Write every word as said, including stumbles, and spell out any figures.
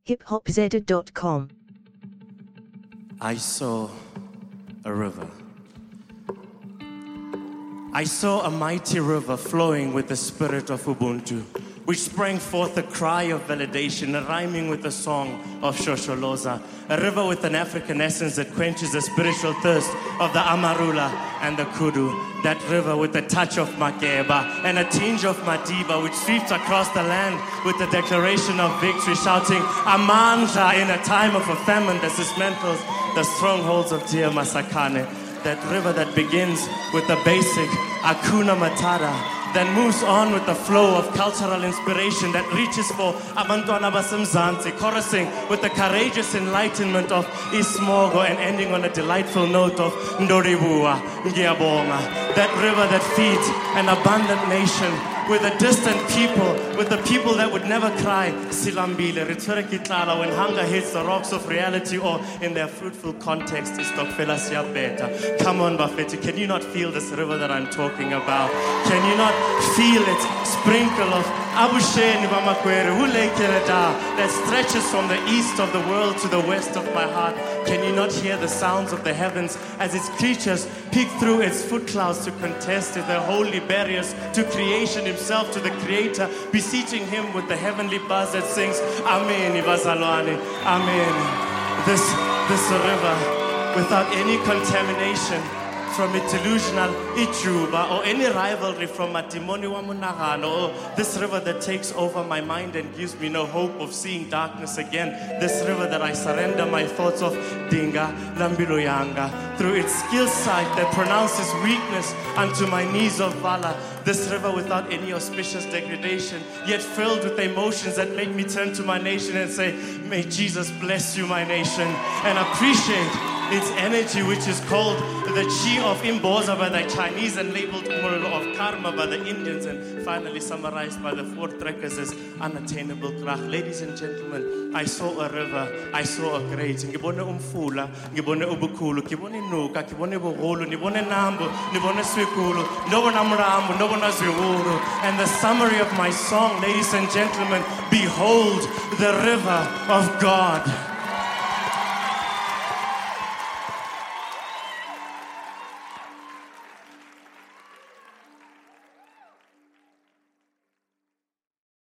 hip hop zeta dot com. I saw a river. I saw a mighty river flowing with the spirit of Ubuntu, which sprang forth a cry of validation, rhyming with the song of Shosholoza, a river with an African essence that quenches the spiritual thirst of the Amarula and the Kudu, that river with a touch of Makeba and a tinge of Madiba, which sweeps across the land with the declaration of victory, shouting Amandla in a time of a famine that dismantles the strongholds of Dia Masakane, that river that begins with the basic Akuna Matata, then moves on with the flow of cultural inspiration that reaches for Abantwana Basemzansi, chorusing with the courageous enlightenment of Ismogo and ending on a delightful note of Ndoribua, Ngiabonga, that river that feeds an abundant nation with a distant people, with the people that would never cry, Silambile, Ritsurekitala, when hunger hits the rocks of reality, or in their fruitful context, Istokfela Siabeta. Come on, Bafeti, can you not feel this river that I'm talking about? Can you not feel it sprinkle of Abushen Bamakwere, Hulekeleda, that stretches from the east of the world to the west of my heart? Can you not hear the sounds of the heavens as its creatures peek through its foot clouds to contest with their holy barriers to creation himself, to the creator, beseeching him with the heavenly buzz that sings Amen, Ibazalwane, Amen. This, this river, without any contamination from its delusional Ichuba or any rivalry from Matimoni wa Munagano, or this river that takes over my mind and gives me no hope of seeing darkness again, this river that I surrender my thoughts of Dinga, Lambiloyanga, through its skill sight that pronounces weakness unto my knees of valor, this river without any auspicious degradation, yet filled with emotions that make me turn to my nation and say, may Jesus bless you, my nation, and appreciate its energy, which is called the Chi of Imboza by the Chinese and labeled Murlo of Karma by the Indians, and finally summarized by the four trekkers as unattainable krach. Ladies and gentlemen, I saw a river, I saw a great, ngibone umfula, ngibone ubukhulu, ngibone nuka, ngibone boholo, ngibone nambo, ngibone swikulu, ndobona mrambo, ndobona zwiwuru. And the summary of my song, ladies and gentlemen, behold the river of God.